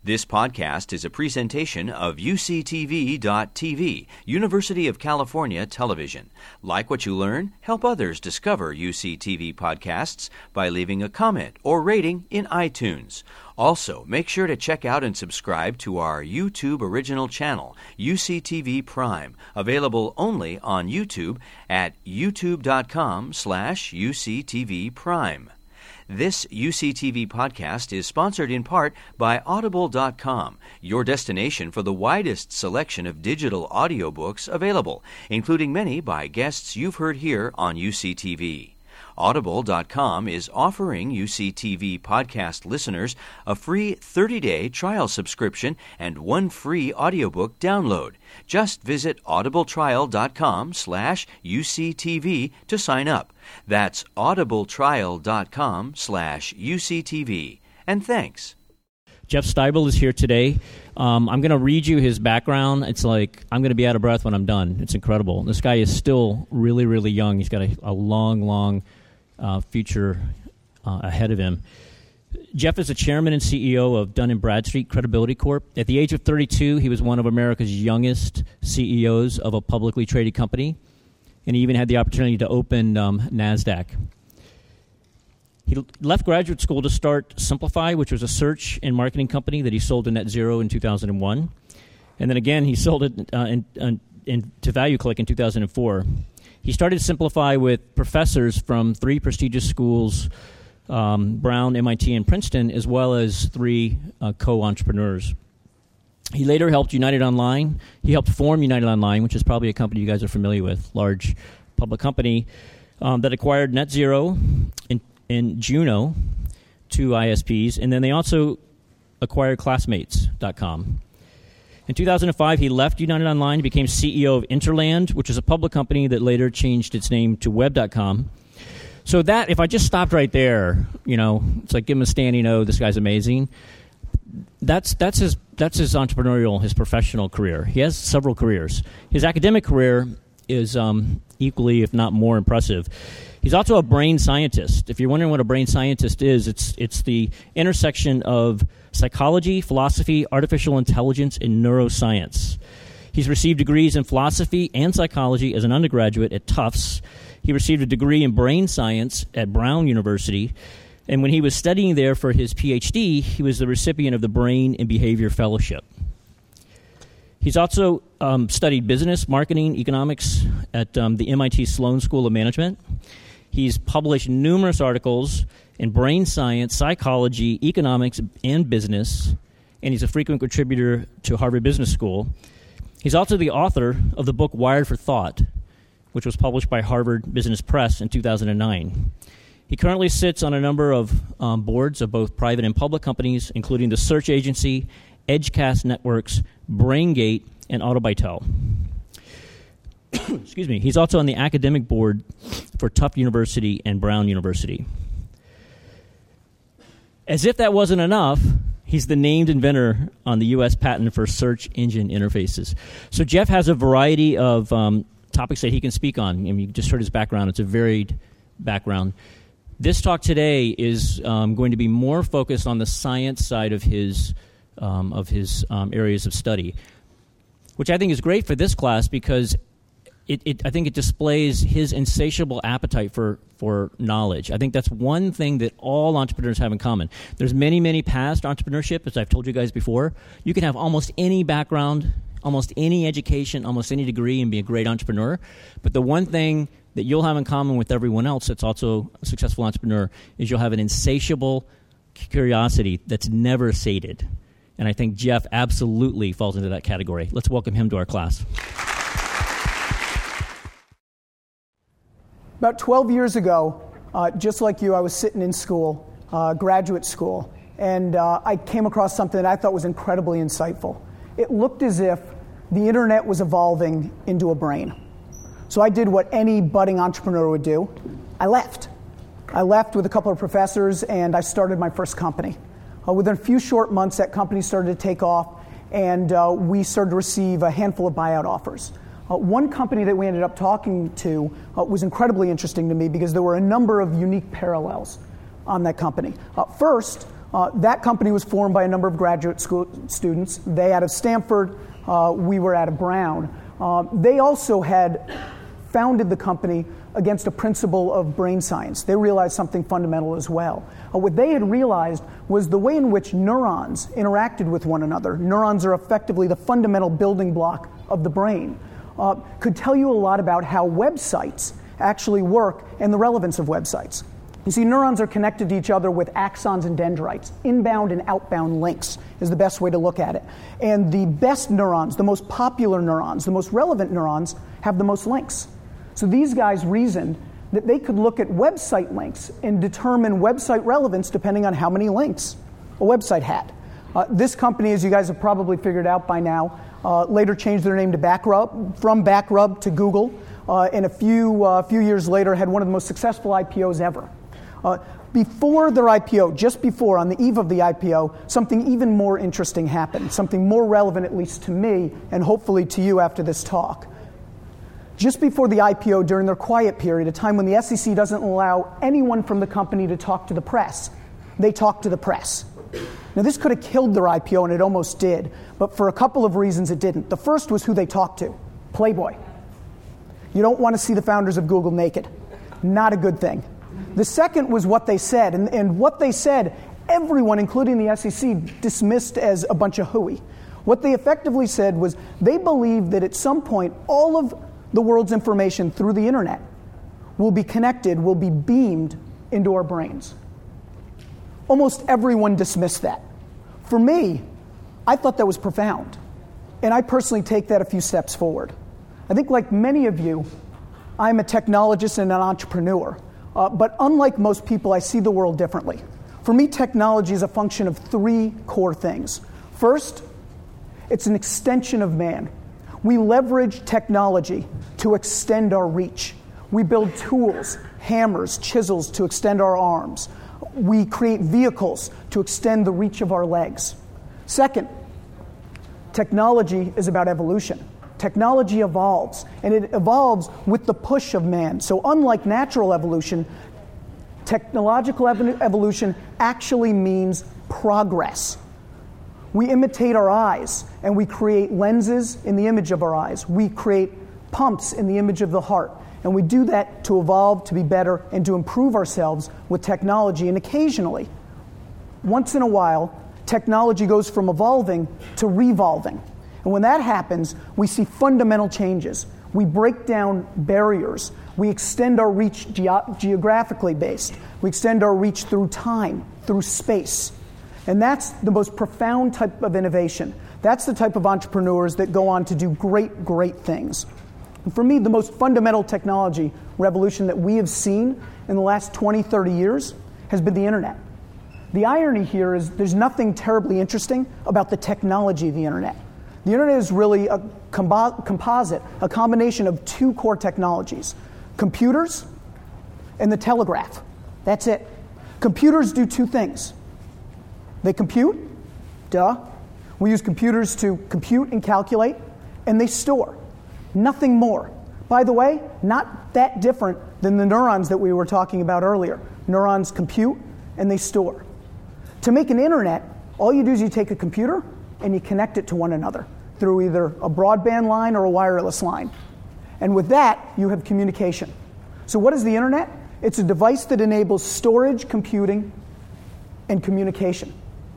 This podcast is a presentation of UCTV.tv, University of California Television. Like what you learn? Help others discover UCTV podcasts by leaving a comment or rating in iTunes. Also, make sure to check out and subscribe to our YouTube original channel, UCTV Prime, available only on YouTube at youtube.com/UCTV Prime. This UCTV podcast is sponsored in part by Audible.com, your destination for the widest selection of digital audiobooks available, including many by guests you've heard here on UCTV. Audible.com is offering UCTV podcast listeners a free 30-day trial subscription and one free audiobook download. Just visit audibletrial.com/UCTV to sign up. That's audibletrial.com/UCTV. And thanks. Jeff Steibel is here today. I'm going to read you his background. It's like I'm going to be out of breath when I'm done. It's incredible. This guy is still really, really young. He's got a long future ahead of him. Jeff is the chairman and CEO of Dun & Bradstreet Credibility Corp. At the age of 32, he was one of America's youngest CEOs of a publicly traded company, and he even had the opportunity to open NASDAQ. He left graduate school to start Simplify, which was a search and marketing company that he sold to NetZero in 2001. And then again, he sold it to ValueClick in 2004. He started Simplify with professors from 3 prestigious schools, Brown, MIT, and Princeton, as well as 3 co-entrepreneurs. He later helped United Online. He helped form United Online, which is probably a company you guys are familiar with, large public company that acquired NetZero and Juno, 2 ISPs, and then they also acquired Classmates.com. In 2005, he left United Online and became CEO of Interland, which is a public company that later changed its name to Web.com. So that, if I just stopped right there, it's like give him a standing O, this guy's amazing. That's his entrepreneurial, his professional career. He has several careers. His academic career is equally, if not more, impressive. He's also a brain scientist. If you're wondering what a brain scientist is, it's the intersection of psychology, philosophy, artificial intelligence, and neuroscience. He's received degrees in philosophy and psychology as an undergraduate at Tufts. He received a degree in brain science at Brown University. And when he was studying there for his PhD, he was the recipient of the Brain and Behavior Fellowship. He's also studied business, marketing, economics at the MIT Sloan School of Management. He's published numerous articles in brain science, psychology, economics, and business, and he's a frequent contributor to Harvard Business School. He's also the author of the book Wired for Thought, which was published by Harvard Business Press in 2009. He currently sits on a number of boards of both private and public companies, including the Search Agency, Edgecast Networks, BrainGate, and Autobytel. Excuse me. He's also on the academic board for Tufts University and Brown University. As if that wasn't enough, he's the named inventor on the U.S. patent for search engine interfaces. So Jeff has a variety of topics that he can speak on. I mean, you just heard his background. It's a varied background. This talk today is going to be more focused on the science side of his areas of study, which I think is great for this class because I think it displays his insatiable appetite for knowledge. I think that's one thing that all entrepreneurs have in common. There's many paths to entrepreneurship, as I've told you guys before. You can have almost any background, almost any education, almost any degree and be a great entrepreneur. But the one thing that you'll have in common with everyone else that's also a successful entrepreneur is you'll have an insatiable curiosity that's never sated. And I think Jeff absolutely falls into that category. Let's welcome him to our class. About 12 years ago, just like you, I was sitting in school, graduate school, and I came across something that I thought was incredibly insightful. It looked as if the internet was evolving into a brain. So I did what any budding entrepreneur would do. I left. I left with a couple of professors, and I started my first company. Within a few short months, that company started to take off, and we started to receive a handful of buyout offers. One company that we ended up talking to was incredibly interesting to me because there were a number of unique parallels on that company. First, That company was formed by a number of graduate school students. They out of Stanford, we were out of Brown. They also had founded the company against a principle of brain science. They realized something fundamental as well. What they had realized was the way in which neurons interacted with one another. Neurons are effectively the fundamental building block of the brain. Could tell you a lot about how websites actually work and the relevance of websites. You see, neurons are connected to each other with axons and dendrites. Inbound and outbound links is the best way to look at it. And the best neurons, the most popular neurons, the most relevant neurons, have the most links. So these guys reasoned that they could look at website links and determine website relevance depending on how many links a website had. This company, as you guys have probably figured out by now, later changed their name to Backrub, from Backrub to Google, and a few years later had one of the most successful IPOs ever. Before their IPO, just before, on the eve of the IPO, something even more interesting happened, something more relevant at least to me and hopefully to you after this talk. Just before the IPO, during their quiet period, a time when the SEC doesn't allow anyone from the company to talk to the press, they talked to the press. Now, this could have killed their IPO, and it almost did, but for a couple of reasons it didn't. The first was who they talked to, Playboy. You don't want to see the founders of Google naked. Not a good thing. The second was what they said, and what they said, everyone, including the SEC, dismissed as a bunch of hooey. What they effectively said was they believed that at some point all of the world's information through the internet will be connected, will be beamed into our brains. Almost everyone dismissed that. For me, I thought that was profound, and I personally take that a few steps forward. I think like many of you, I'm a technologist and an entrepreneur. But unlike most people, I see the world differently. For me, technology is a function of three core things. First, it's an extension of man. We leverage technology to extend our reach. We build tools, hammers, chisels to extend our arms. We create vehicles to extend the reach of our legs. Second, technology is about evolution. Technology evolves, and it evolves with the push of man. So unlike natural evolution, technological evolution actually means progress. We imitate our eyes, and we create lenses in the image of our eyes. We create pumps in the image of the heart, and we do that to evolve, to be better, and to improve ourselves with technology. And occasionally, once in a while, technology goes from evolving to revolving. And when that happens, we see fundamental changes. We break down barriers. We extend our reach geographically based. We extend our reach through time, through space. And that's the most profound type of innovation. That's the type of entrepreneurs that go on to do great, great things. And for me, the most fundamental technology revolution that we have seen in the last 20, 30 years has been the internet. The irony here is there's nothing terribly interesting about the technology of the internet. The internet is really a composite, a combination of two core technologies, computers and the telegraph. That's it. Computers do two things. They compute, duh. We use computers to compute and calculate, and they store. Nothing more. By the way, not that different than the neurons that we were talking about earlier. Neurons compute and they store. To make an internet, all you do is you take a computer and you connect it to one another through either a broadband line or a wireless line. And with that, you have communication. So what is the internet? It's a device that enables storage, computing, and communication.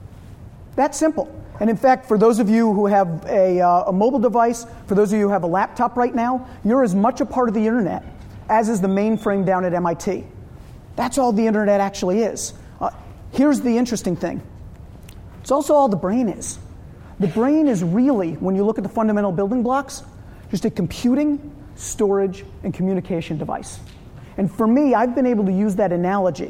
That's simple. And in fact, for those of you who have a mobile device, for those of you who have a laptop right now, you're as much a part of the internet as is the mainframe down at MIT. That's all the internet actually is. Here's the interesting thing. It's also all the brain is. The brain is really, when you look at the fundamental building blocks, just a computing, storage, and communication device. And for me, I've been able to use that analogy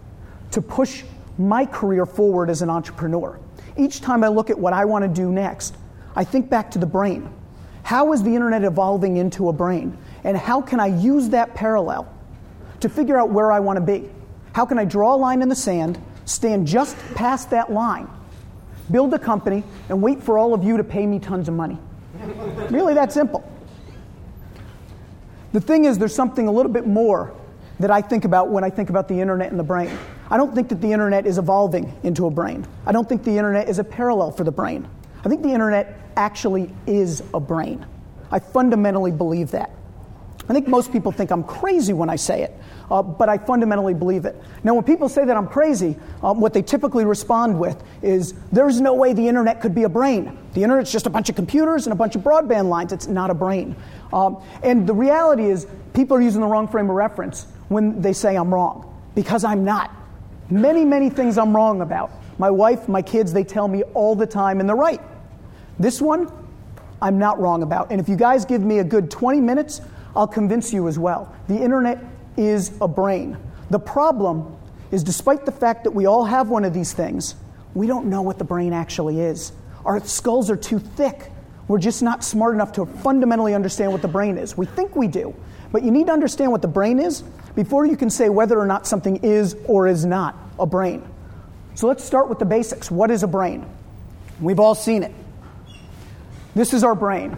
to push my career forward as an entrepreneur. Each time I look at what I want to do next, I think back to the brain. How is the internet evolving into a brain? And how can I use that parallel to figure out where I want to be? How can I draw a line in the sand, stand just past that line, build a company, and wait for all of you to pay me tons of money? Really that simple. The thing is, there's something a little bit more that I think about when I think about the internet and the brain. I don't think that the internet is evolving into a brain. I don't think the internet is a parallel for the brain. I think the internet actually is a brain. I fundamentally believe that. I think most people think I'm crazy when I say it, but I fundamentally believe it. Now, when people say that I'm crazy, what they typically respond with is, there's no way the internet could be a brain. The internet's just a bunch of computers and a bunch of broadband lines. It's not a brain. And the reality is, people are using the wrong frame of reference when they say I'm wrong, because I'm not. Many, many things I'm wrong about. My wife, my kids, they tell me all the time, and they're right. This one, I'm not wrong about. And if you guys give me a good 20 minutes, I'll convince you as well. The internet is a brain. The problem is, despite the fact that we all have one of these things, we don't know what the brain actually is. Our skulls are too thick. We're just not smart enough to fundamentally understand what the brain is. We think we do, but you need to understand what the brain is before you can say whether or not something is or is not a brain. So let's start with the basics. What is a brain? We've all seen it. This is our brain.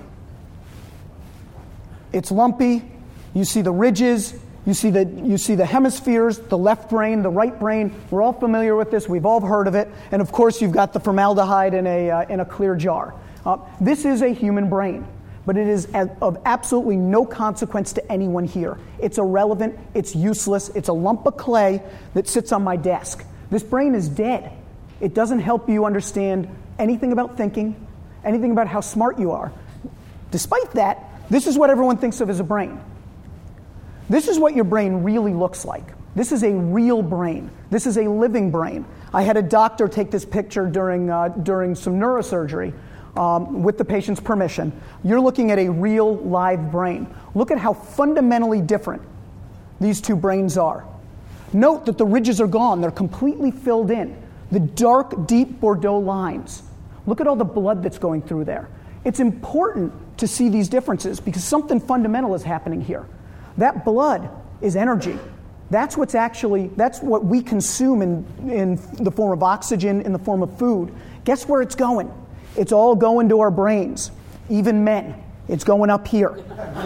It's lumpy. You see the ridges. You see the hemispheres, the left brain, the right brain. We're all familiar with this. We've all heard of it. And of course, you've got the formaldehyde in a clear jar. This is a human brain, but it is of absolutely no consequence to anyone here. It's irrelevant. It's useless. It's a lump of clay that sits on my desk. This brain is dead. It doesn't help you understand anything about thinking, anything about how smart you are. Despite that, this is what everyone thinks of as a brain. This is what your brain really looks like. This is a real brain. This is a living brain. I had a doctor take this picture during some neurosurgery with the patient's permission. You're looking at a real live brain. Look at how fundamentally different these two brains are. Note that the ridges are gone. They're completely filled in. The dark, deep Bordeaux lines. Look at all the blood that's going through there. It's important to see these differences because something fundamental is happening here. That blood is energy. That's what we consume in the form of oxygen, in the form of food. Guess where it's going? It's all going to our brains. Even men. It's going up here.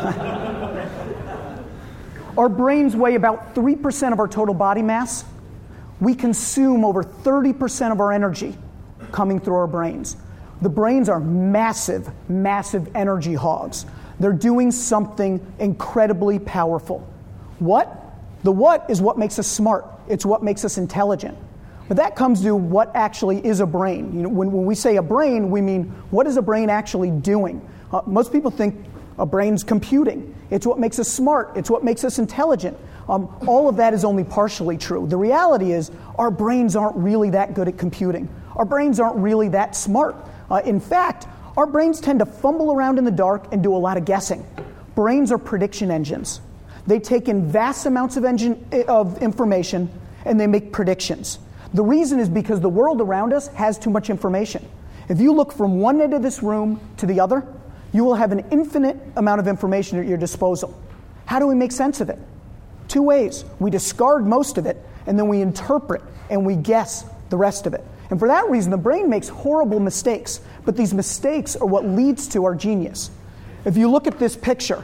Our brains weigh about 3% of our total body mass. We consume over 30% of our energy coming through our brains. The brains are massive, massive energy hogs. They're doing something incredibly powerful. What? The what is what makes us smart. It's what makes us intelligent. But that comes to what actually is a brain. You know, when we say a brain, we mean, what is a brain actually doing? Most people think a brain's computing. It's what makes us smart. It's what makes us intelligent. All of that is only partially true. The reality is our brains aren't really that good at computing. Our brains aren't really that smart. In fact, our brains tend to fumble around in the dark and do a lot of guessing. Brains are prediction engines. They take in vast amounts of information and they make predictions. The reason is because the world around us has too much information. If you look from one end of this room to the other, you will have an infinite amount of information at your disposal. How do we make sense of it? Two ways. We discard most of it, and then we interpret and we guess the rest of it. And for that reason, the brain makes horrible mistakes, but these mistakes are what leads to our genius. If you look at this picture,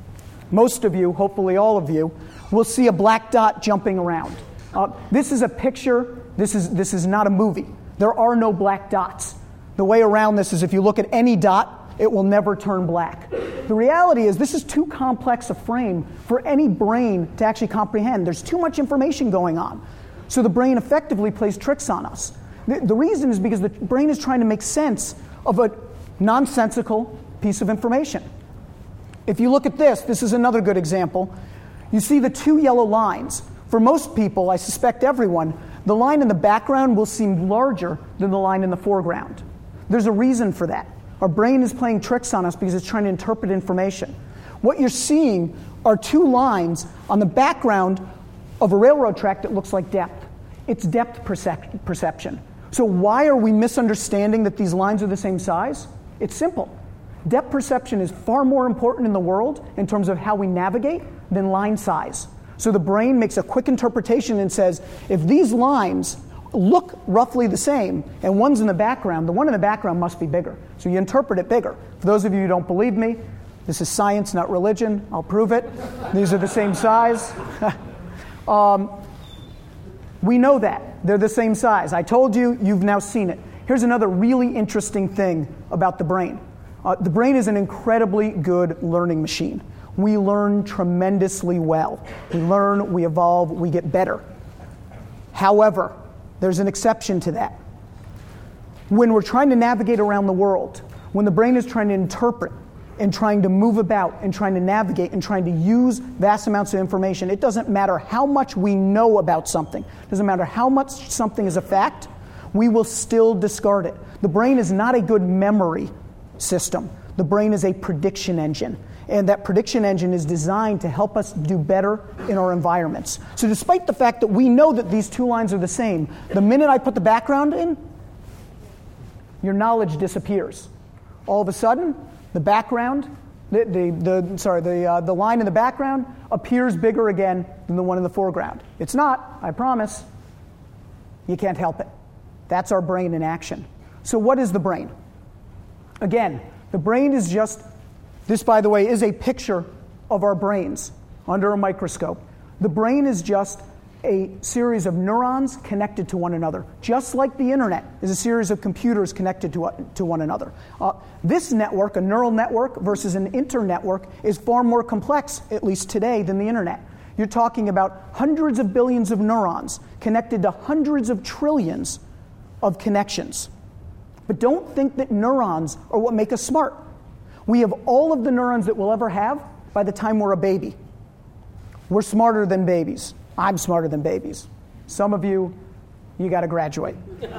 most of you, hopefully all of you, will see a black dot jumping around. This is a picture. This is not a movie. There are no black dots. The way around this is if you look at any dot, it will never turn black. The reality is this is too complex a frame for any brain to actually comprehend. There's too much information going on. So the brain effectively plays tricks on us. The reason is because the brain is trying to make sense of a nonsensical piece of information. If you look at this is another good example. You see the two yellow lines. For most people, I suspect everyone, the line in the background will seem larger than the line in the foreground. There's a reason for that. Our brain is playing tricks on us because it's trying to interpret information. What you're seeing are two lines on the background of a railroad track that looks like depth. It's depth perception. So why are we misunderstanding that these lines are the same size? It's simple. Depth perception is far more important in the world in terms of how we navigate than line size. So the brain makes a quick interpretation and says, if these lines look roughly the same and one's in the background, the one in the background must be bigger. So you interpret it bigger. For those of you who don't believe me, this is science, not religion. I'll prove it. These are the same size. We know that. They're the same size. I told you, you've now seen it. Here's another really interesting thing about the brain. The brain is an incredibly good learning machine. We learn tremendously well. We learn, we evolve, we get better. However, there's an exception to that. When we're trying to navigate around the world, when the brain is trying to interpret and trying to move about and trying to navigate and trying to use vast amounts of information, it doesn't matter how much we know about something. It doesn't matter how much something is a fact, we will still discard it. The brain is not a good memory system. The brain is a prediction engine. And that prediction engine is designed to help us do better in our environments. So despite the fact that we know that these two lines are the same, the minute I put the background in, your knowledge disappears. All of a sudden, the background, the line in the background appears bigger again than the one in the foreground. It's not, I promise. You can't help it. That's our brain in action. So what is the brain? Again, the brain is just, this by the way is a picture of our brains under a microscope. The brain is just a series of neurons connected to one another, just like the internet is a series of computers connected to one another. This network, a neural network versus an internetwork, is far more complex, at least today, than the internet. You're talking about hundreds of billions of neurons connected to hundreds of trillions of connections. But don't think that neurons are what make us smart. We have all of the neurons that we'll ever have by the time we're a baby. We're smarter than babies. I'm smarter than babies. Some of you got to graduate.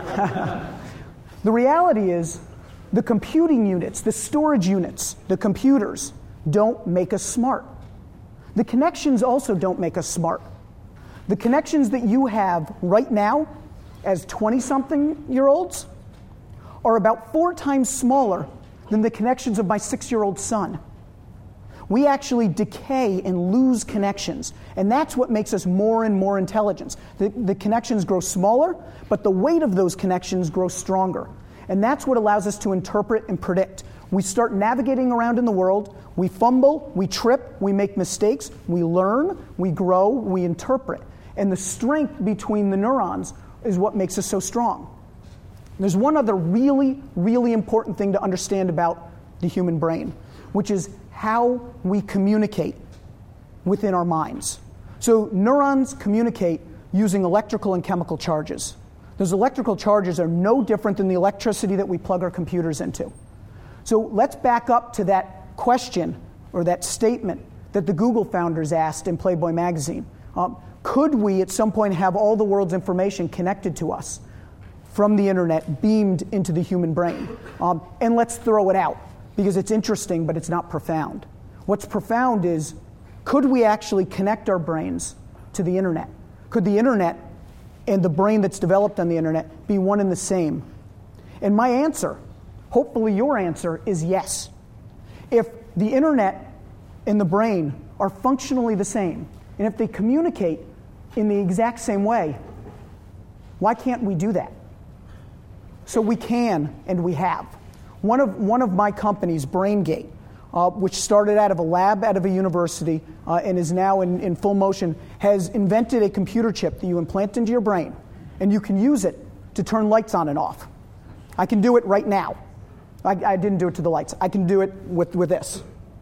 The reality is, the computing units, the storage units, the computers don't make us smart. The connections also don't make us smart. The connections that you have right now as 20-something-year-olds are about 4 times smaller than the connections of my 6-year-old son. We actually decay and lose connections, and that's what makes us more and more intelligent. The connections grow smaller, but the weight of those connections grows stronger. And that's what allows us to interpret and predict. We start navigating around in the world, we fumble, we trip, we make mistakes, we learn, we grow, we interpret. And the strength between the neurons is what makes us so strong. There's one other really, really important thing to understand about the human brain, which is how we communicate within our minds. So neurons communicate using electrical and chemical charges. Those electrical charges are no different than the electricity that we plug our computers into. So let's back up to that question or that statement that the Google founders asked in Playboy magazine. Could we at some point have all the world's information connected to us from the internet, beamed into the human brain? And let's throw it out, because it's interesting, but it's not profound. What's profound is, could we actually connect our brains to the internet? Could the internet and the brain that's developed on the internet be one and the same? And my answer, hopefully your answer, is yes. If the internet and the brain are functionally the same, and if they communicate in the exact same way, why can't we do that? So we can, and we have. One of my companies, BrainGate, which started out of a lab out of a university and is now in full motion, has invented a computer chip that you implant into your brain, and you can use it to turn lights on and off. I can do it right now. I didn't do it to the lights. I can do it with this.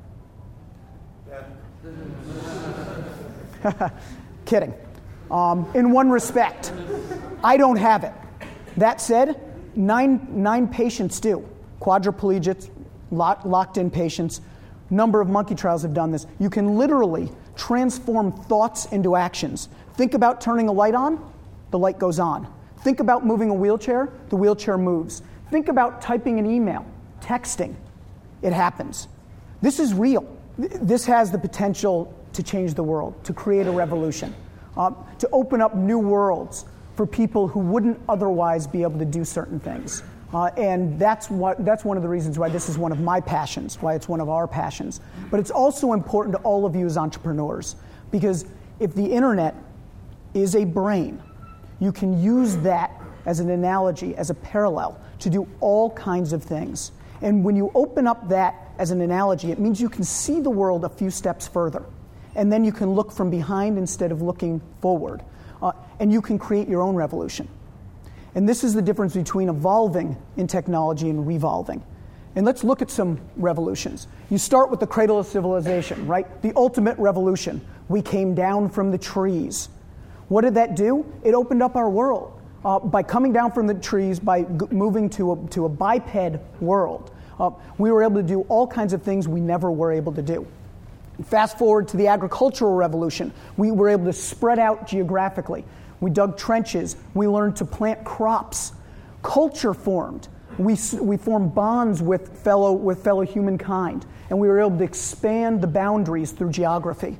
Kidding. In one respect, I don't have it. That said, nine patients do. Quadriplegics, locked-in patients. Number of monkey trials have done this. You can literally transform thoughts into actions. Think about turning a light on, the light goes on. Think about moving a wheelchair, the wheelchair moves. Think about typing an email, texting, it happens. This is real. This has the potential to change the world, to create a revolution, to open up new worlds for people who wouldn't otherwise be able to do certain things. And that's one of the reasons why this is one of my passions, why it's one of our passions. But it's also important to all of you as entrepreneurs, because if the internet is a brain, you can use that as an analogy, as a parallel, to do all kinds of things. And when you open up that as an analogy, it means you can see the world a few steps further. And then you can look from behind instead of looking forward. and you can create your own revolution. And this is the difference between evolving in technology and revolving. And let's look at some revolutions. You start with the cradle of civilization, right? The ultimate revolution. We came down from the trees. What did that do? It opened up our world. By coming down from the trees, by moving to a biped world, we were able to do all kinds of things we never were able to do. Fast forward to the agricultural revolution. We were able to spread out geographically. We dug trenches. We learned to plant crops. Culture formed. We formed bonds with fellow humankind, and we were able to expand the boundaries through geography.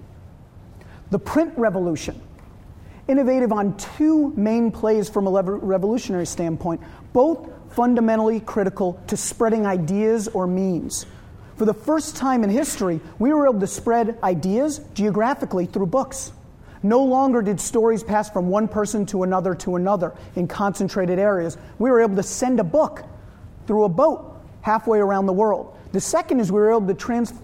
The print revolution, innovative on two main plays from a revolutionary standpoint, both fundamentally critical to spreading ideas or memes. For the first time in history, we were able to spread ideas geographically through books. No longer did stories pass from one person to another in concentrated areas. We were able to send a book through a boat halfway around the world. The second is we were able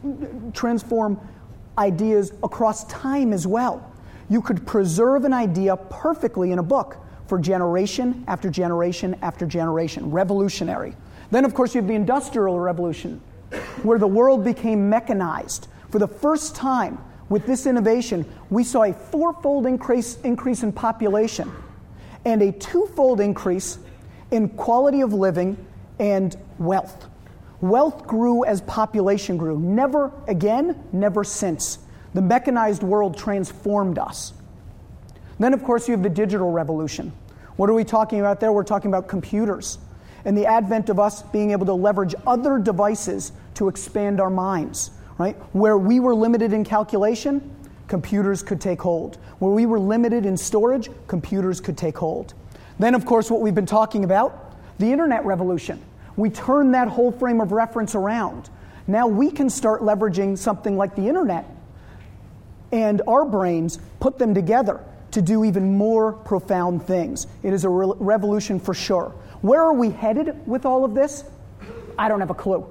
to transform ideas across time as well. You could preserve an idea perfectly in a book for generation after generation after generation. Revolutionary. Then, of course, you have the Industrial Revolution, where the world became mechanized. For the first time, with this innovation, we saw a fourfold increase in population and a twofold increase in quality of living and wealth. Wealth grew as population grew. Never again, never since. The mechanized world transformed us. Then, of course, you have the digital revolution. What are we talking about there? We're talking about computers and the advent of us being able to leverage other devices to expand our minds. Right? Where we were limited in calculation, computers could take hold. Where we were limited in storage, computers could take hold. Then, of course, what we've been talking about, the internet revolution. We turned that whole frame of reference around. Now we can start leveraging something like the internet and our brains, put them together to do even more profound things. It is a revolution for sure. Where are we headed with all of this? I don't have a clue.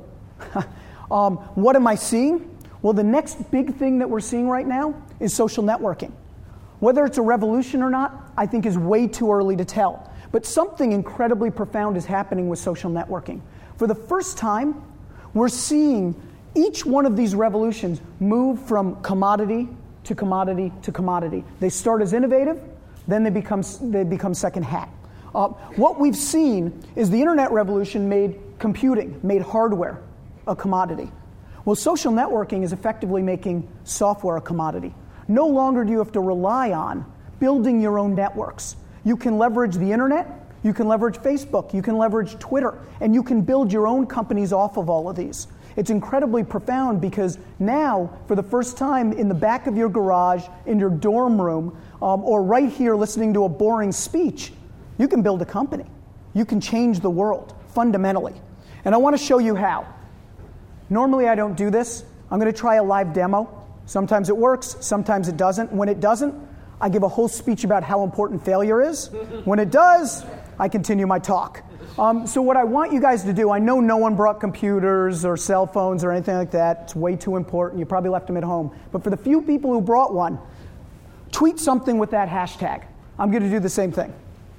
What am I seeing? Well, the next big thing that we're seeing right now is social networking. Whether it's a revolution or not, I think is way too early to tell. But something incredibly profound is happening with social networking. For the first time, we're seeing each one of these revolutions move from commodity to commodity to commodity. They start as innovative, then they become second hat. What we've seen is the internet revolution made computing, made hardware a commodity. Well, social networking is effectively making software a commodity. No longer do you have to rely on building your own networks. You can leverage the internet, you can leverage Facebook, you can leverage Twitter, and you can build your own companies off of all of these. It's incredibly profound because now, for the first time, in the back of your garage, in your dorm room, or right here listening to a boring speech, you can build a company. You can change the world, fundamentally. And I want to show you how. Normally I don't do this. I'm going to try a live demo. Sometimes it works, sometimes it doesn't. When it doesn't, I give a whole speech about how important failure is. When it does, I continue my talk. So what I want you guys to do, I know no one brought computers or cell phones or anything like that. It's way too important. You probably left them at home. But for the few people who brought one, tweet something with that hashtag. I'm going to do the same thing.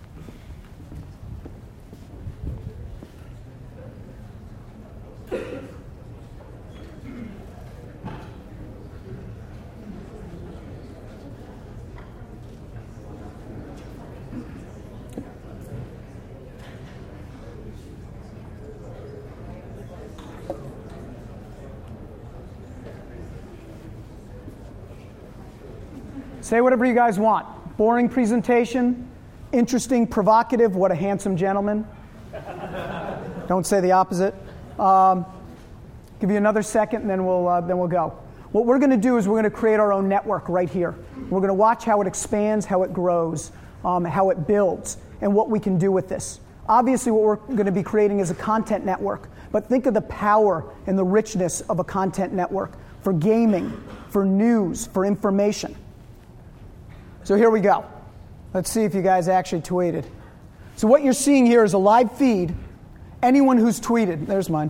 Say whatever you guys want. Boring presentation, interesting, provocative, what a handsome gentleman. Don't say the opposite. Give you another second and then we'll go. What we're going to do is we're going to create our own network right here. We're going to watch how it expands, how it grows, how it builds, and what we can do with this. Obviously, what we're going to be creating is a content network, but think of the power and the richness of a content network for gaming, for news, for information. So here we go. Let's see if you guys actually tweeted. So what you're seeing here is a live feed. Anyone who's tweeted, there's mine,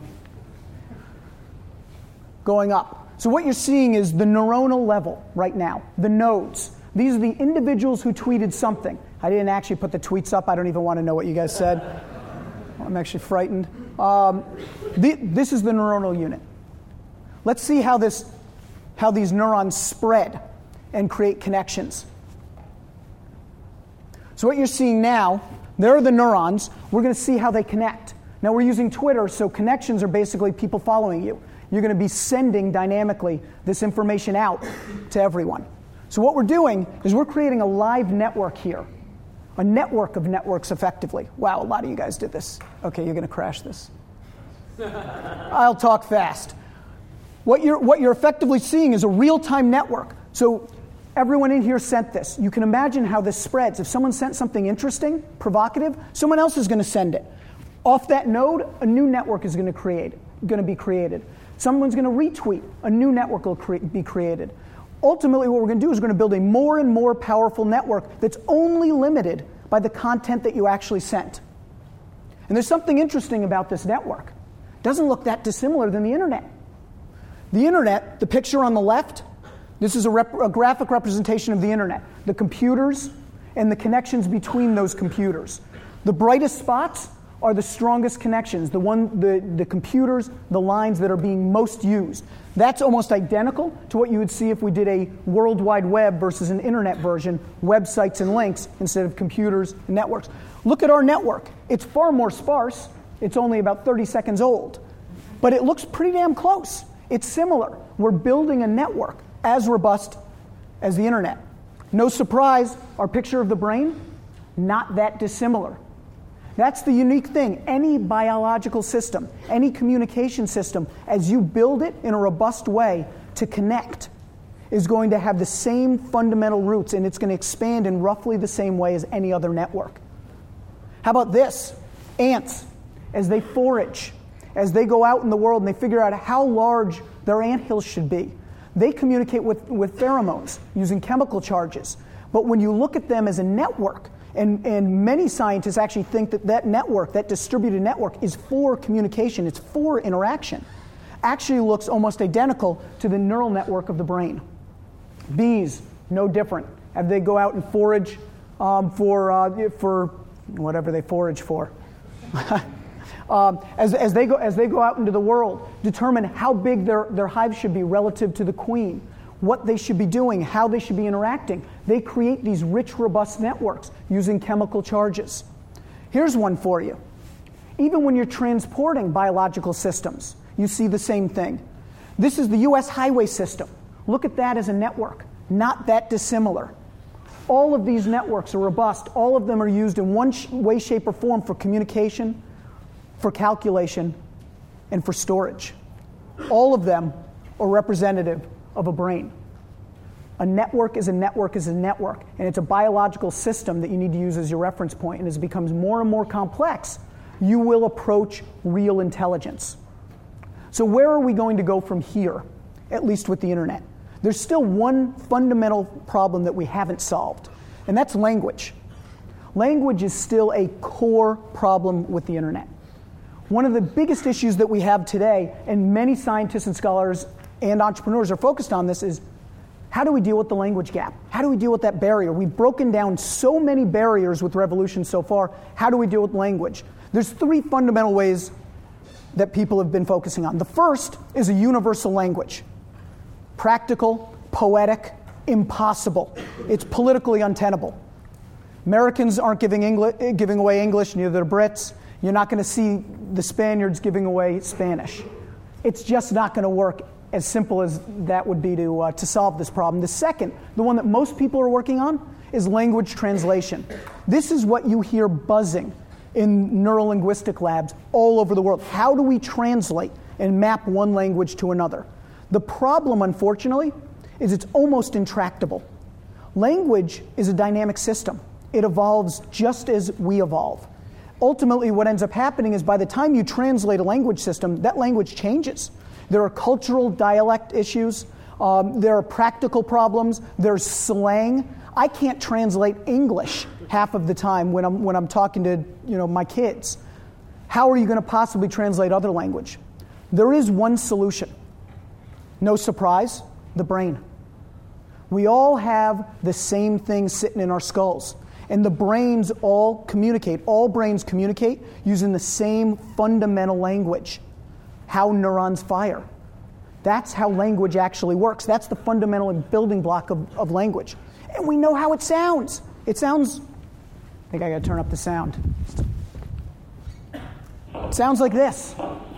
going up. So what you're seeing is the neuronal level right now, the nodes. These are the individuals who tweeted something. I didn't actually put the tweets up. I don't even want to know what you guys said. I'm actually frightened. This is the neuronal unit. Let's see how these neurons spread and create connections. So what you're seeing now, there are the neurons. We're going to see how they connect. Now we're using Twitter, so connections are basically people following you. You're going to be sending dynamically this information out to everyone. So what we're doing is we're creating a live network here. A network of networks, effectively. Wow, a lot of you guys did this. Okay, you're going to crash this. I'll talk fast. What you're effectively seeing is a real-time network. So everyone in here sent this. You can imagine how this spreads. If someone sent something interesting, provocative, someone else is going to send it. Off that node, a new network is going to be created. Someone's going to retweet. A new network will be created. Ultimately, what we're going to do is we're going to build a more and more powerful network that's only limited by the content that you actually sent. And there's something interesting about this network. It doesn't look that dissimilar than the internet. The internet, the picture on the left, this is a graphic representation of the internet. The computers and the connections between those computers. The brightest spots are the strongest connections, the computers, the lines that are being most used. That's almost identical to what you would see if we did a World Wide Web versus an internet version, websites and links instead of computers and networks. Look at our network. It's far more sparse. It's only about 30 seconds old. But it looks pretty damn close. It's similar. We're building a network as robust as the internet. No surprise, our picture of the brain, not that dissimilar. That's the unique thing. Any biological system, any communication system, as you build it in a robust way to connect, is going to have the same fundamental roots, and it's going to expand in roughly the same way as any other network. How about this? Ants, as they forage, as they go out in the world and they figure out how large their anthills should be, they communicate with pheromones using chemical charges. But when you look at them as a network, and many scientists actually think that network, that distributed network, is for communication, it's for interaction, actually looks almost identical to the neural network of the brain. Bees, no different. As they go out and forage for whatever they forage for. As they go out into the world, determine how big their hive should be relative to the queen, what they should be doing, how they should be interacting. They create these rich, robust networks using chemical charges. Here's one for you. Even when you're transporting biological systems, you see the same thing. This is the U.S. highway system. Look at that as a network, not that dissimilar. All of these networks are robust. All of them are used in one way, shape, or form for communication, for calculation, and for storage. All of them are representative of a brain. A network is a network is a network, and it's a biological system that you need to use as your reference point. And as it becomes more and more complex, you will approach real intelligence. So where are we going to go from here, at least with the internet? There's still one fundamental problem that we haven't solved, and that's language. Language is still a core problem with the internet. One of the biggest issues that we have today, and many scientists and scholars and entrepreneurs are focused on this, is how do we deal with the language gap? How do we deal with that barrier? We've broken down so many barriers with Revolution so far. How do we deal with language? There's three fundamental ways that people have been focusing on. The first is a universal language. Practical, poetic, impossible. It's politically untenable. Americans aren't giving away English, neither the Brits. You're not going to see the Spaniards giving away Spanish. It's just not going to work, as simple as that would be to solve this problem. The second, the one that most people are working on, is language translation. This is what you hear buzzing in neurolinguistic labs all over the world. How do we translate and map one language to another? The problem, unfortunately, is it's almost intractable. Language is a dynamic system. It evolves just as we evolve. Ultimately, what ends up happening is by the time you translate a language system, that language changes. There are cultural dialect issues. There are practical problems. There's slang. I can't translate English half of the time when I'm talking to my kids. How are you going to possibly translate other language? There is one solution. No surprise, the brain. We all have the same thing sitting in our skulls. And the brains all communicate. All brains communicate using the same fundamental language, how neurons fire. That's how language actually works. That's the fundamental building block of language. And we know how it sounds. It sounds, I think I got to turn up the sound. It sounds like this.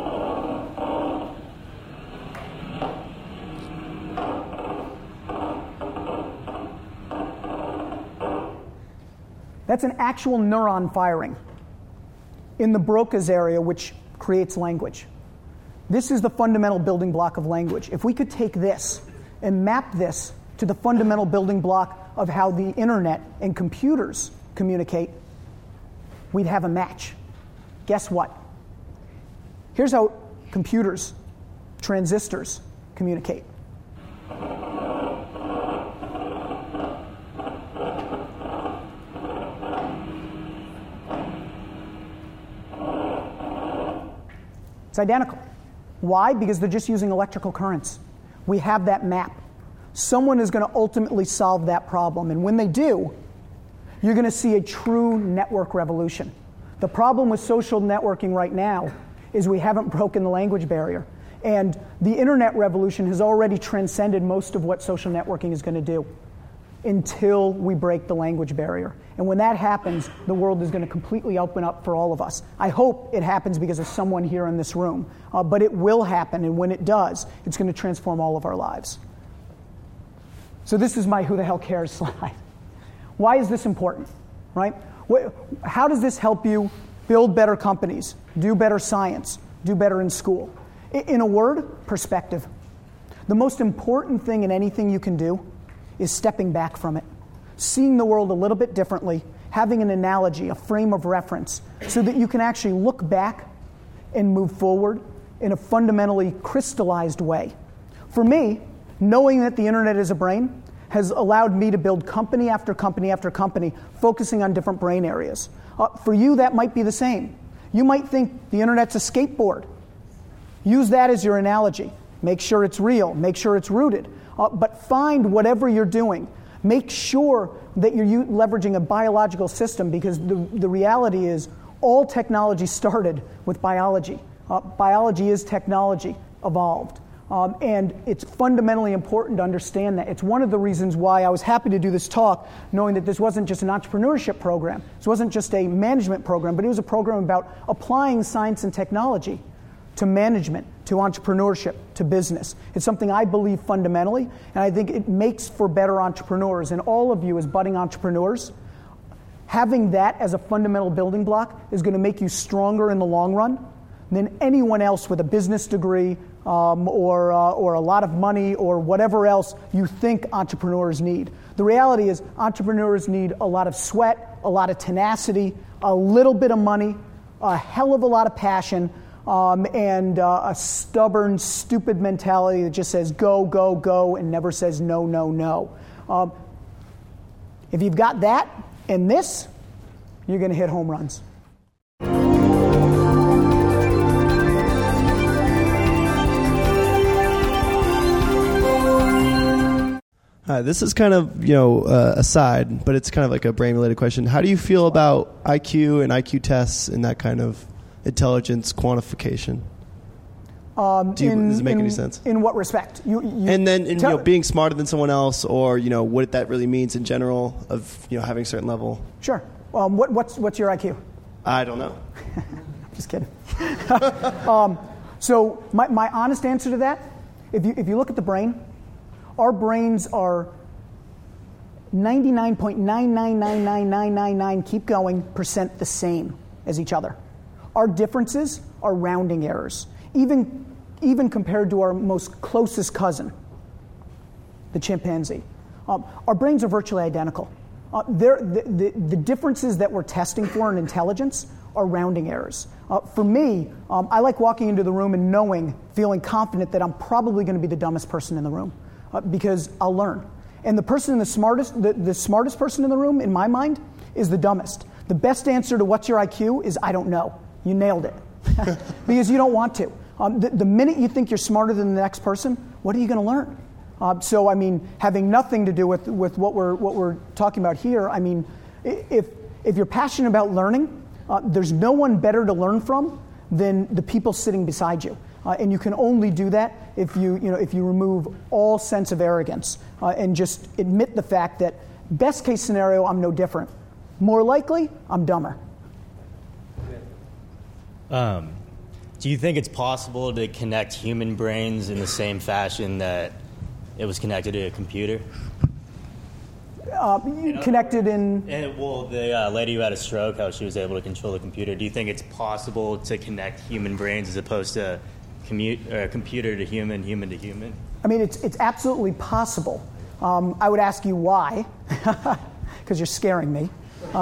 That's an actual neuron firing in the Broca's area, which creates language. This is the fundamental building block of language. If we could take this and map this to the fundamental building block of how the internet and computers communicate, we'd have a match. Guess what? Here's how computers, transistors, communicate. It's identical. Why? Because they're just using electrical currents. We have that map. Someone is going to ultimately solve that problem. And when they do, you're going to see a true network revolution. The problem with social networking right now is we haven't broken the language barrier. And the internet revolution has already transcended most of what social networking is going to do until we break the language barrier. And when that happens, the world is going to completely open up for all of us. I hope it happens because of someone here in this room. But it will happen, and when it does, it's going to transform all of our lives. So this is my who the hell cares slide. Why is this important, right? How does this help you build better companies, do better science, do better in school? In a word, perspective. The most important thing in anything you can do is stepping back from it, seeing the world a little bit differently, having an analogy, a frame of reference, so that you can actually look back and move forward in a fundamentally crystallized way. For me, knowing that the internet is a brain has allowed me to build company after company after company, focusing on different brain areas. For you, that might be the same. You might think the internet's a skateboard. Use that as your analogy. Make sure it's real. Make sure it's rooted. But find whatever you're doing. Make sure that you're leveraging a biological system, because the reality is all technology started with biology. Biology is technology evolved. And it's fundamentally important to understand that. It's one of the reasons why I was happy to do this talk, knowing that this wasn't just an entrepreneurship program. This wasn't just a management program, but it was a program about applying science and technology to management, to entrepreneurship, to business. It's something I believe fundamentally, and I think it makes for better entrepreneurs. And all of you as budding entrepreneurs, having that as a fundamental building block is going to make you stronger in the long run than anyone else with a business degree or a lot of money or whatever else you think entrepreneurs need. The reality is entrepreneurs need a lot of sweat, a lot of tenacity, a little bit of money, a hell of a lot of passion, and a stubborn, stupid mentality that just says go, go, go, and never says no, no, no. If you've got that and this, you're going to hit home runs. Hi, this is kind of, aside, but it's kind of like a brain-related question. How do you feel about IQ and IQ tests and that kind of intelligence quantification? Does it make any sense? In what respect? And then being smarter than someone else, or what that really means in general of having a certain level. Sure. What's your IQ? I don't know. Just kidding. So my honest answer to that, if you look at the brain, our brains are 99.9999999 keep going % the same as each other. Our differences are rounding errors, even compared to our most closest cousin, the chimpanzee. Our brains are virtually identical. The differences that we're testing for in intelligence are rounding errors. For me, I like walking into the room and feeling confident that I'm probably going to be the dumbest person in the room, because I'll learn. And the smartest person in the room, in my mind, is the dumbest. The best answer to what's your IQ is I don't know. You nailed it. Because you don't want to. The minute you think you're smarter than the next person, what are you going to learn? So, I mean, having nothing to do with what we're talking about here, I mean, if you're passionate about learning, there's no one better to learn from than the people sitting beside you. And you can only do that if you remove all sense of arrogance and just admit the fact that best case scenario, I'm no different. More likely, I'm dumber. Do you think it's possible to connect human brains in the same fashion that it was connected to a computer? Connected in... The lady who had a stroke, how she was able to control the computer. Do you think it's possible to connect human brains as opposed to computer to human, human to human? I mean, it's absolutely possible. I would ask you why, because you're scaring me.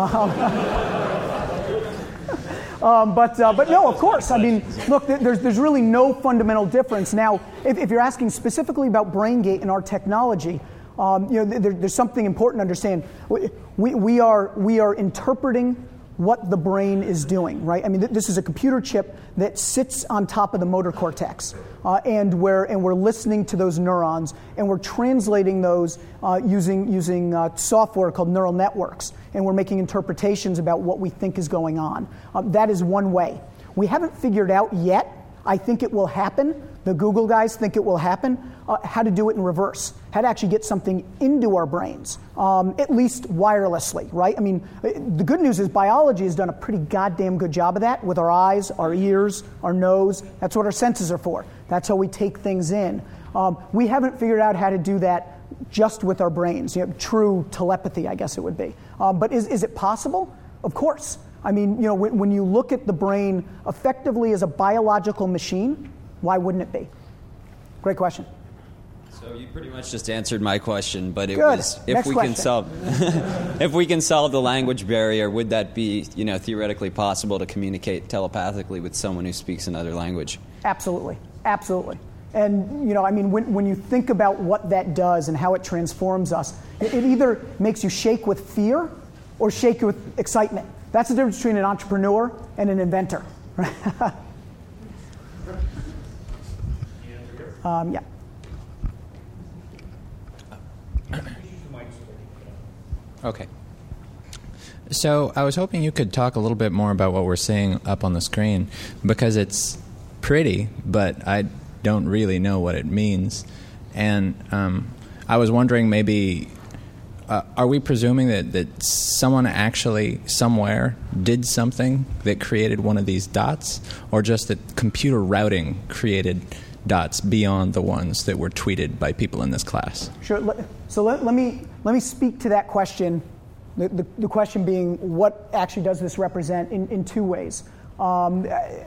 But no, of course. I mean, look, there's really no fundamental difference. Now, if you're asking specifically about BrainGate and our technology, there's something important to understand. We are interpreting what the brain is doing, right? I mean, this is a computer chip that sits on top of the motor cortex, and we're listening to those neurons, and we're translating those using software called neural networks, and we're making interpretations about what we think is going on. That is one way. We haven't figured out yet. I think it will happen. The Google guys think it will happen. How to do it in reverse. How to actually get something into our brains, at least wirelessly, right? I mean, the good news is biology has done a pretty goddamn good job of that with our eyes, our ears, our nose. That's what our senses are for. That's how we take things in. We haven't figured out how to do that just with our brains. True telepathy, I guess it would be. But is it possible? Of course. I mean, when you look at the brain effectively as a biological machine, why wouldn't it be? Great question. So you pretty much just answered my question, but it Good. was Next question. if we can solve the language barrier, would that be theoretically possible to communicate telepathically with someone who speaks another language? Absolutely, absolutely. And I mean, when you think about what that does and how it transforms us, it either makes you shake with fear or shake with excitement. That's the difference between an entrepreneur and an inventor. Yeah. Okay. So I was hoping you could talk a little bit more about what we're seeing up on the screen, because it's pretty, but I don't really know what it means. And I was wondering, maybe, are we presuming that someone actually somewhere did something that created one of these dots, or just that computer routing created dots beyond the ones that were tweeted by people in this class? Sure. So let me speak to that question. The question being, what actually does this represent in two ways? From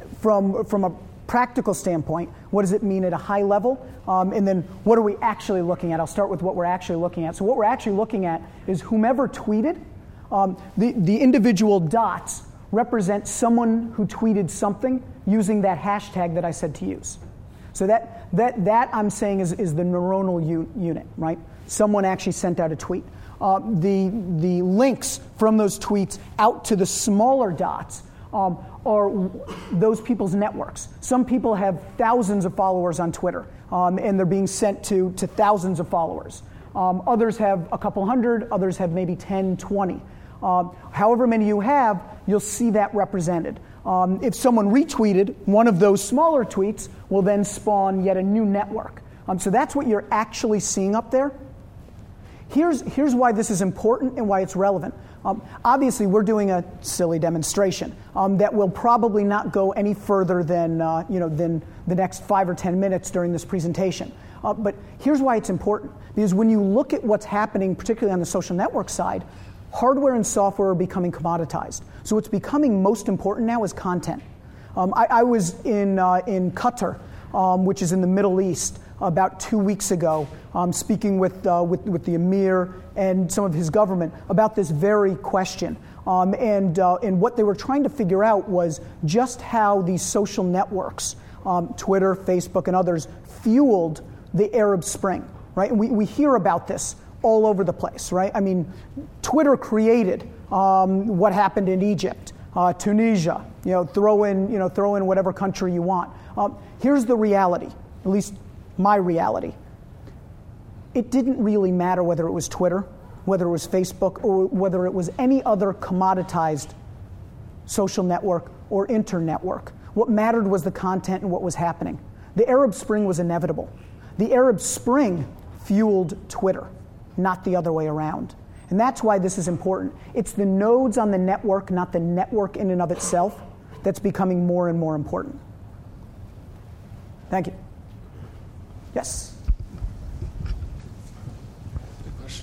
a practical standpoint, what does it mean at a high level? And then what are we actually looking at? I'll start with what we're actually looking at. So what we're actually looking at is whomever tweeted, the individual dots represent someone who tweeted something using that hashtag that I said to use. So that I'm saying is the neuronal unit, right? Someone actually sent out a tweet. The links from those tweets out to the smaller dots are those people's networks. Some people have thousands of followers on Twitter, and they're being sent to thousands of followers. Others have a couple hundred, others have maybe 10, 20. However many you have, you'll see that represented. If someone retweeted one of those smaller tweets, will then spawn yet a new network. So that's what you're actually seeing up there. Here's why this is important and why it's relevant. Obviously, we're doing a silly demonstration that will probably not go any further than the next 5 or 10 minutes during this presentation. But here's why it's important. Because when you look at what's happening, particularly on the social network side, hardware and software are becoming commoditized. So what's becoming most important now is content. I was in Qatar, which is in the Middle East, about 2 weeks ago, speaking with the Emir and some of his government about this very question. And what they were trying to figure out was just how these social networks, Twitter, Facebook, and others, fueled the Arab Spring, right? And we hear about this all over the place, right? I mean, Twitter created what happened in Egypt, Tunisia. Throw in whatever country you want. Here's the reality, at least my reality. it didn't really matter whether it was Twitter, whether it was Facebook, or whether it was any other commoditized social network or internetwork. What mattered was the content and what was happening. The Arab Spring was inevitable. The Arab Spring fueled Twitter, not the other way around. And that's why this is important. It's the nodes on the network, not the network in and of itself, that's becoming more and more important. Thank you. Yes? Good question.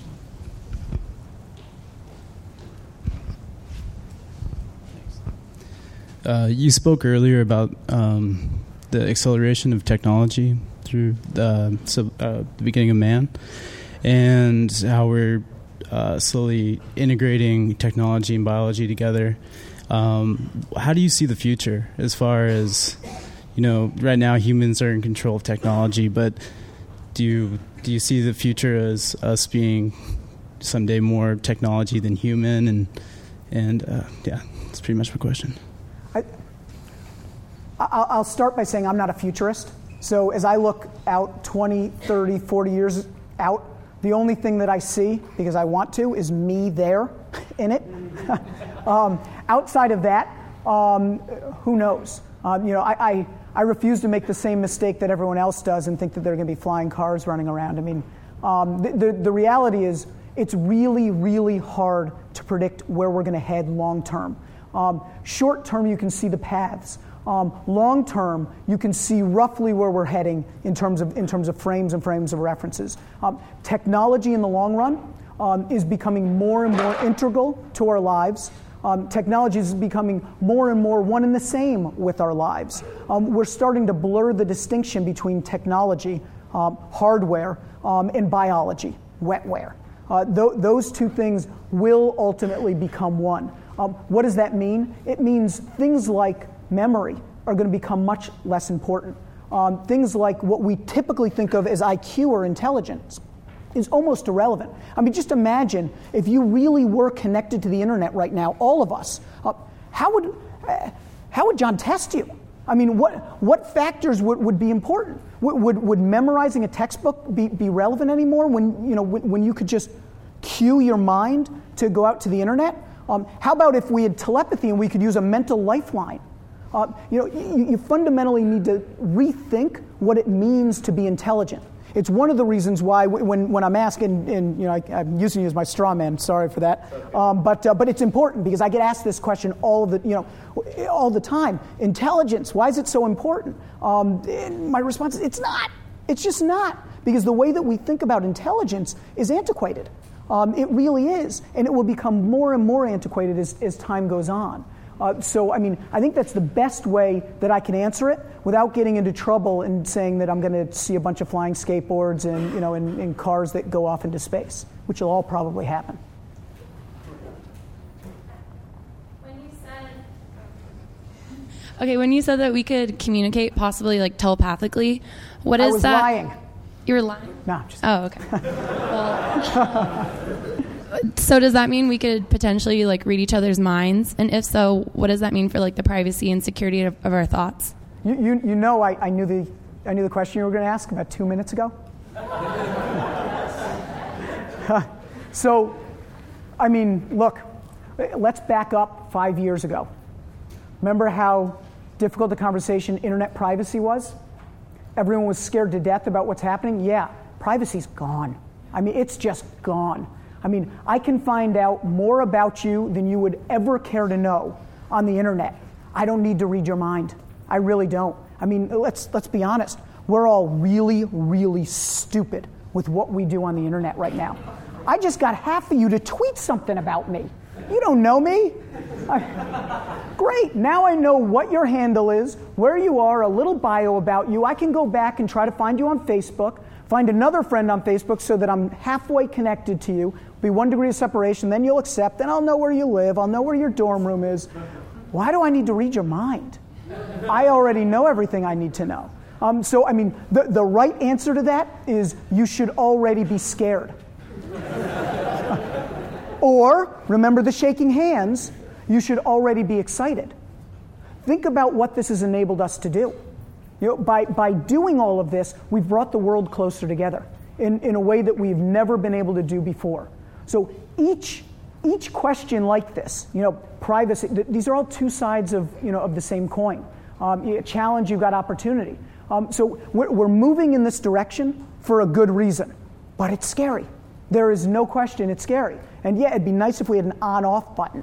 You spoke earlier about the acceleration of technology through the beginning of man, and how we're slowly integrating technology and biology together. How do you see the future as far as, right now humans are in control of technology, but do you see the future as us being someday more technology than human? And yeah, that's pretty much my question. I'll start by saying I'm not a futurist. So as I look out 20, 30, 40 years out, the only thing that I see, because I want to, is me there in it. Outside of that, who knows? I refuse to make the same mistake that everyone else does and think that there are going to be flying cars running around. I mean, the reality is it's really, really hard to predict where we're going to head long term. Short term, you can see the paths. Long term, you can see roughly where we're heading in terms of frames and frames of references. Technology in the long run is becoming more and more integral to our lives. Technology is becoming more and more one and the same with our lives. We're starting to blur the distinction between technology, hardware, and biology, wetware. Those two things will ultimately become one. What does that mean? It means things like memory are going to become much less important. Things like what we typically think of as IQ or intelligence is almost irrelevant. I mean, just imagine if you really were connected to the internet right now, all of us, how would John test you? I mean, what factors would be important? Would memorizing a textbook be relevant anymore when you could just cue your mind to go out to the internet? How about if we had telepathy and we could use a mental lifeline? You fundamentally need to rethink what it means to be intelligent. It's one of the reasons why when I'm asked, and I'm using you as my straw man, sorry for that, but it's important because I get asked this question all the time. Intelligence, why is it so important? And my response is, it's not. It's just not, because the way that we think about intelligence is antiquated. It really is, and it will become more and more antiquated as time goes on. So, I think that's the best way that I can answer it without getting into trouble and saying that I'm going to see a bunch of flying skateboards and cars that go off into space, which will all probably happen. When you said that we could communicate possibly like telepathically, what is that? I was lying. You were lying? No, just... Oh, okay. Well, so does that mean we could potentially like read each other's minds? And if so, what does that mean for like the privacy and security of our thoughts? I knew the question you were going to ask about 2 minutes ago. So, look, let's back up 5 years ago. Remember how difficult the conversation internet privacy was? Everyone was scared to death about what's happening. Yeah, privacy's gone. It's just gone. I can find out more about you than you would ever care to know on the internet. I don't need to read your mind. I really don't. Let's be honest. We're all really, really stupid with what we do on the internet right now. I just got half of you to tweet something about me. You don't know me. Great, now I know what your handle is, where you are, a little bio about you. I can go back and try to find you on Facebook, find another friend on Facebook so that I'm halfway connected to you. Be 1 degree of separation, then you'll accept, then I'll know where you live, I'll know where your dorm room is. Why do I need to read your mind? I already know everything I need to know. The right answer to that is you should already be scared. Or, remember the shaking hands, you should already be excited. Think about what this has enabled us to do. By doing all of this, we've brought the world closer together. in a way that we've never been able to do before. So each question like this, privacy, these are all two sides of the same coin. Challenge, you've got opportunity. So we're moving in this direction for a good reason, but it's scary. There is no question it's scary. And yeah, it'd be nice if we had an on-off button,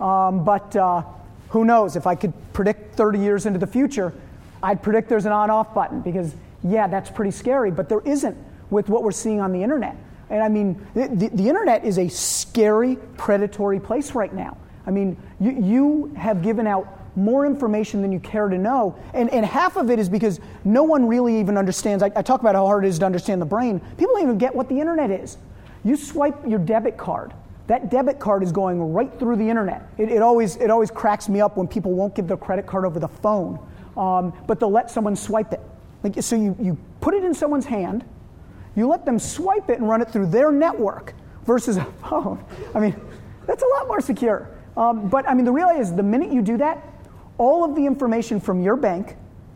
but who knows? If I could predict 30 years into the future, I'd predict there's an on-off button because, yeah, that's pretty scary, but there isn't with what we're seeing on the internet. And I mean, the internet is a scary, predatory place right now. I mean, you have given out more information than you care to know, and half of it is because no one really even understands. I talk about how hard it is to understand the brain. People don't even get what the internet is. You swipe your debit card. That debit card is going right through the internet. It always cracks me up when people won't give their credit card over the phone, but they'll let someone swipe it. So you put it in someone's hand, you let them swipe it and run it through their network versus a phone. I mean, that's a lot more secure. But I mean, the reality is the minute you do that, all of the information from your bank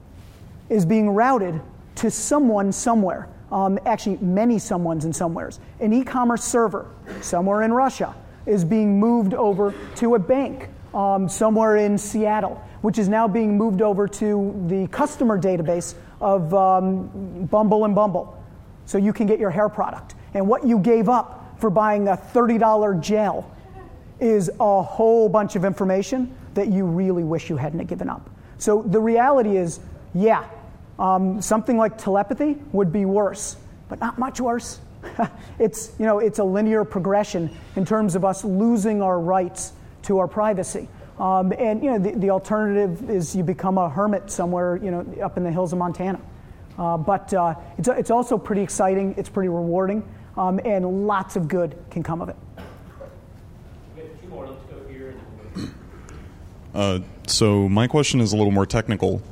is being routed to someone somewhere. Actually, many someones and somewheres. An e-commerce server somewhere in Russia is being moved over to a bank somewhere in Seattle, which is now being moved over to the customer database of Bumble and Bumble, so you can get your hair product. And what you gave up for buying a $30 gel is a whole bunch of information that you really wish you hadn't given up. So the reality is, yeah, something like telepathy would be worse, but not much worse. It's a linear progression in terms of us losing our rights to our privacy. And the alternative is you become a hermit somewhere up in the hills of Montana. But it's also pretty exciting. It's pretty rewarding, and lots of good can come of it. We have two more. Let's go here. So my question is a little more technical.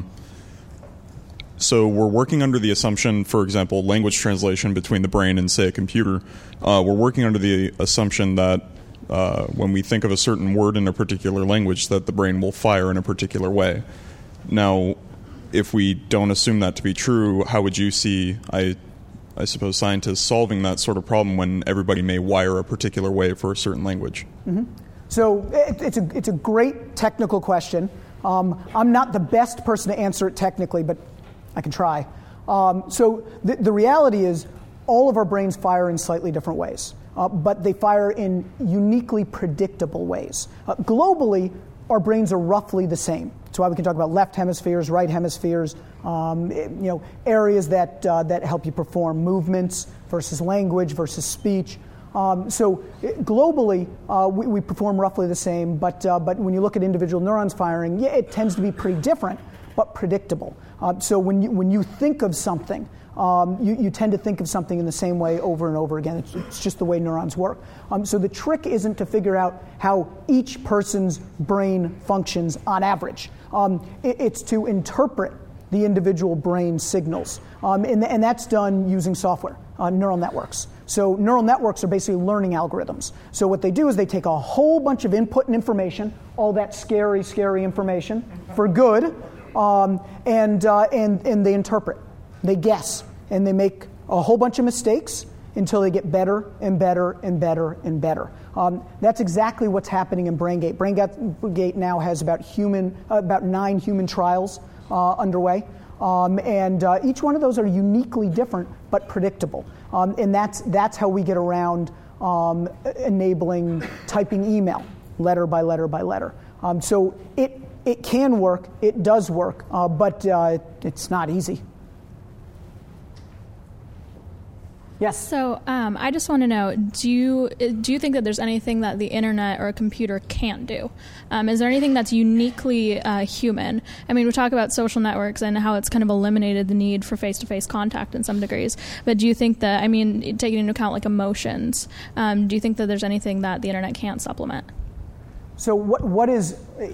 So we're working under the assumption, for example, language translation between the brain and, say, a computer. We're working under the assumption that when we think of a certain word in a particular language, that the brain will fire in a particular way. Now, if we don't assume that to be true, how would you see, I suppose, scientists solving that sort of problem when everybody may wire a particular way for a certain language? Mm-hmm. So it's a great technical question. I'm not the best person to answer it technically, but I can try. So the reality is all of our brains fire in slightly different ways, but they fire in uniquely predictable ways. Globally, our brains are roughly the same. That's why we can talk about left hemispheres, right hemispheres, areas that help you perform movements versus language versus speech. So globally, we perform roughly the same, but when you look at individual neurons firing, yeah, it tends to be pretty different, but predictable. So when you think of something, you tend to think of something in the same way over and over again. It's just the way neurons work. So the trick isn't to figure out how each person's brain functions on average. It's to interpret the individual brain signals. And that's done using software, neural networks. So neural networks are basically learning algorithms. So what they do is they take a whole bunch of input and information, all that scary, scary information, for good, and they interpret. They guess, and they make a whole bunch of mistakes until they get better and better and better and better. That's exactly what's happening in BrainGate. BrainGate now has about 9 human trials underway, and each one of those are uniquely different but predictable. And that's how we get around enabling typing email letter by letter by letter. So it can work, it does work, but it's not easy. Yes. So I just want to know, do you think that there's anything that the internet or a computer can't do? Is there anything that's uniquely human? I mean, we talk about social networks and how it's kind of eliminated the need for face-to-face contact in some degrees. But do you think that, taking into account like emotions, do you think that there's anything that the internet can't supplement? So what is,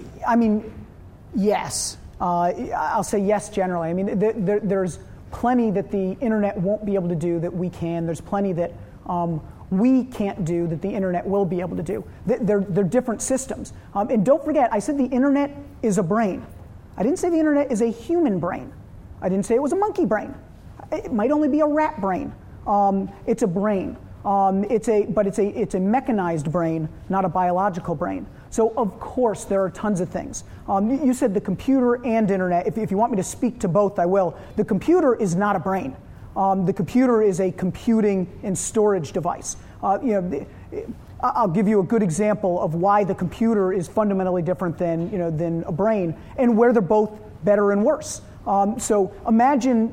yes. I'll say yes generally. There's plenty that the internet won't be able to do that we can. There's plenty that we can't do that the internet will be able to do. They're different systems. And don't forget, I said the internet is a brain. I didn't say the internet is a human brain. I didn't say it was a monkey brain. It might only be a rat brain. It's a brain. It's a mechanized brain, not a biological brain. So of course there are tons of things. You said the computer and internet. If you want me to speak to both, I will. The computer is not a brain. The computer is a computing and storage device. I'll give you a good example of why the computer is fundamentally different than a brain, and where they're both better and worse. So imagine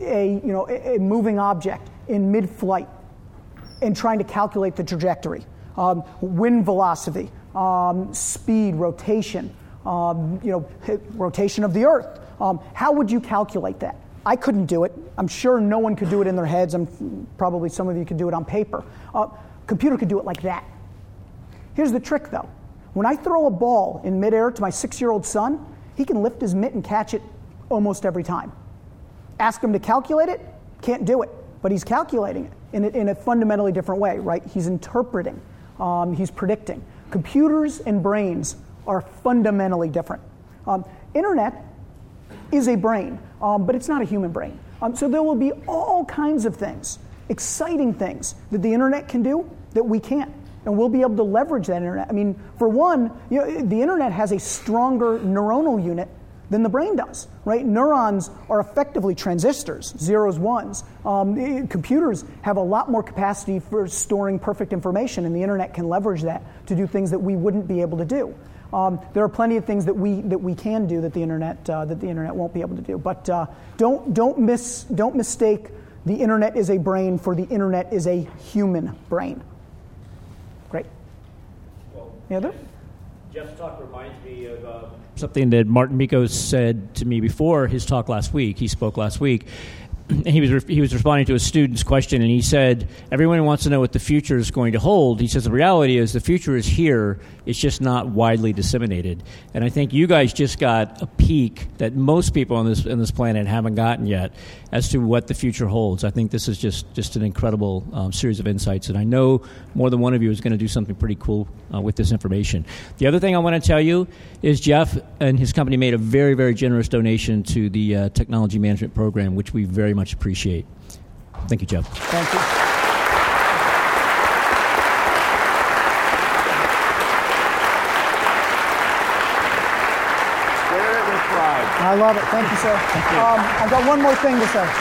a moving object in mid-flight and trying to calculate the trajectory, wind velocity, speed, rotation, rotation of the Earth. How would you calculate that? I couldn't do it. I'm sure no one could do it in their heads. Probably some of you could do it on paper. Computer could do it like that. Here's the trick, though. When I throw a ball in midair to my 6-year-old son, he can lift his mitt and catch it almost every time. Ask him to calculate it, can't do it, but he's calculating it in a fundamentally different way, right? He's interpreting, he's predicting. Computers and brains are fundamentally different. Internet is a brain, but it's not a human brain. So there will be all kinds of things, exciting things that the internet can do that we can't. And we'll be able to leverage that internet. I mean, for one, the internet has a stronger neuronal unit than the brain does, right? Neurons are effectively transistors, zeros, ones. Computers have a lot more capacity for storing perfect information, and the internet can leverage that to do things that we wouldn't be able to do. There are plenty of things that we can do that the internet won't be able to do. But don't mistake the internet is a brain for the internet is a human brain. Great. Well, Jeff's talk reminds me of something that Martin Mikos said to me before his talk last week. He spoke last week. He was responding to a student's question, and he said, everyone wants to know what the future is going to hold. He says the reality is the future is here. It's just not widely disseminated. And I think you guys just got a peek that most people on this planet haven't gotten yet as to what the future holds. I think this is just an incredible series of insights, and I know more than one of you is going to do something pretty cool with this information. The other thing I want to tell you is Jeff and his company made a very, very generous donation to the technology management program, which we very much appreciate. Thank you, Jeff. Thank you. I love it. Thank you, sir. Thank you. I've got one more thing to say.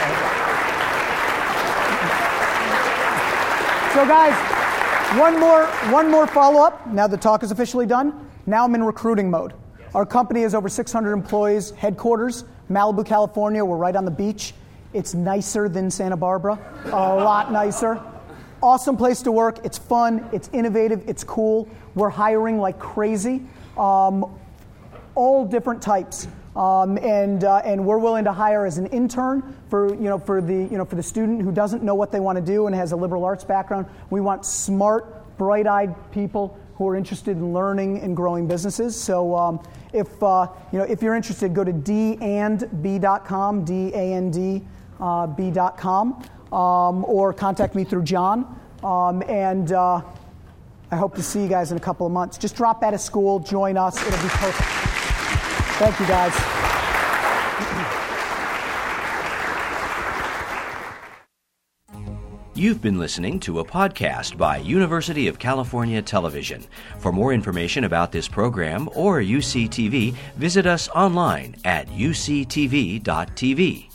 So, guys, one more follow-up. Now the talk is officially done. Now I'm in recruiting mode. Our company has over 600 employees, headquarters, Malibu, California. We're right on the beach. It's nicer than Santa Barbara, a lot nicer. Awesome place to work. It's fun. It's innovative. It's cool. We're hiring like crazy, all different types. And we're willing to hire as an intern for the student who doesn't know what they want to do and has a liberal arts background. We want smart, bright-eyed people who are interested in learning and growing businesses. So if you're interested, go to dandb.com, dandb.com, or contact me through John. And I hope to see you guys in a couple of months. Just drop out of school, join us. It'll be perfect. Thank you, guys. You've been listening to a podcast by University of California Television. For more information about this program or UCTV, visit us online at uctv.tv.